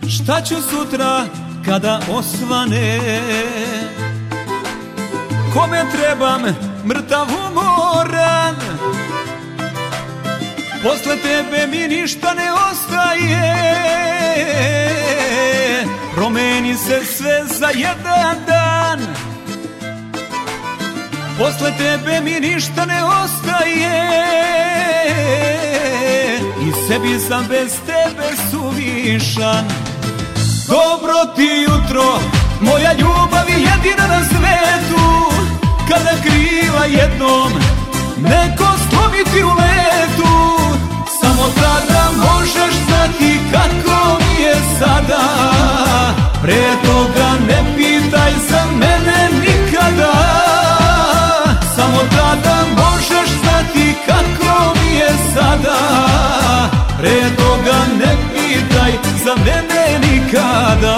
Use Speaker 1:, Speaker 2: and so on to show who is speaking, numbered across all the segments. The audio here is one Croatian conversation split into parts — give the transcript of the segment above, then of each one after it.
Speaker 1: Šta ću sutra kada osvane? Kome trebam mrtav umoran? Posle tebe mi ništa ne ostaje. Promeni se sve za jedan dan. Posle tebe mi ništa ne ostaje. I sebi sam bez tebe suvišan. Dobro ti jutro, moja ljubav je jedina na svetu. Kada krila jednom neko slomiti u letu, samo tada možeš znati kako mi je sada. Pre toga ne pitaj za mene nikada. Samo tada možeš znati kako mi je sada. Pre toga ne pitaj za mene nikada.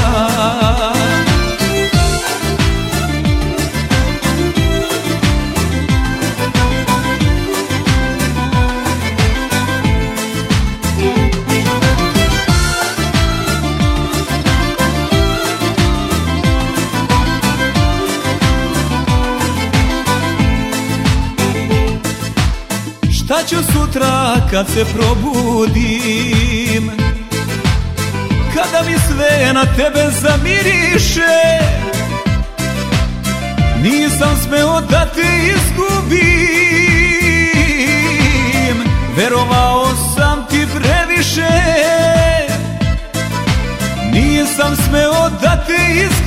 Speaker 1: Šta ću sutra kad se probudim? Kada mi sve na tebe zamiriše, nisam smeo da te izgubim. Verovao sam ti previše, nisam smeo da te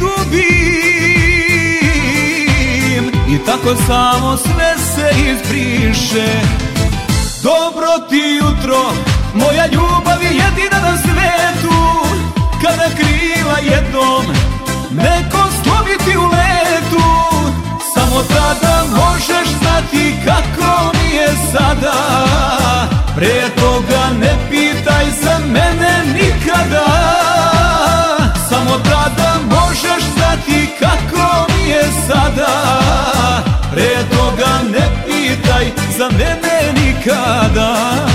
Speaker 1: izgubim. I tako samo sve se izbriše. Dobro ti jutro, moja ljubav je jedina na svetu. Kada krila jednom neko slomiti u letu, samo tada možeš znati kako mi je sada. Pre toga ne pitaj za mene nikada. Samo tada možeš znati kako mi je sada. Pre toga ne pitaj za mene nikada.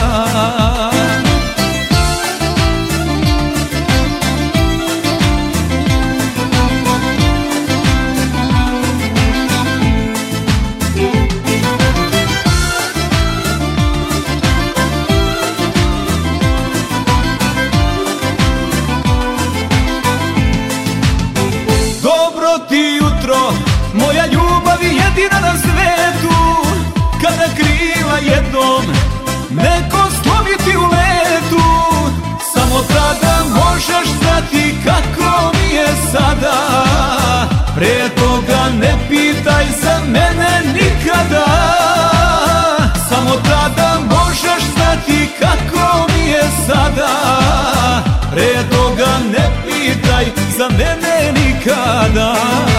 Speaker 1: Dobro ti jutro, moja ljubav je jedina na svetu. Kada krila jednom neko slomiti u letu, samo tada možeš znati kako mi je sada. Pre toga ne pitaj za mene nikada. Samo tada možeš znati kako mi je sada. Pre toga ne pitaj za mene nikada.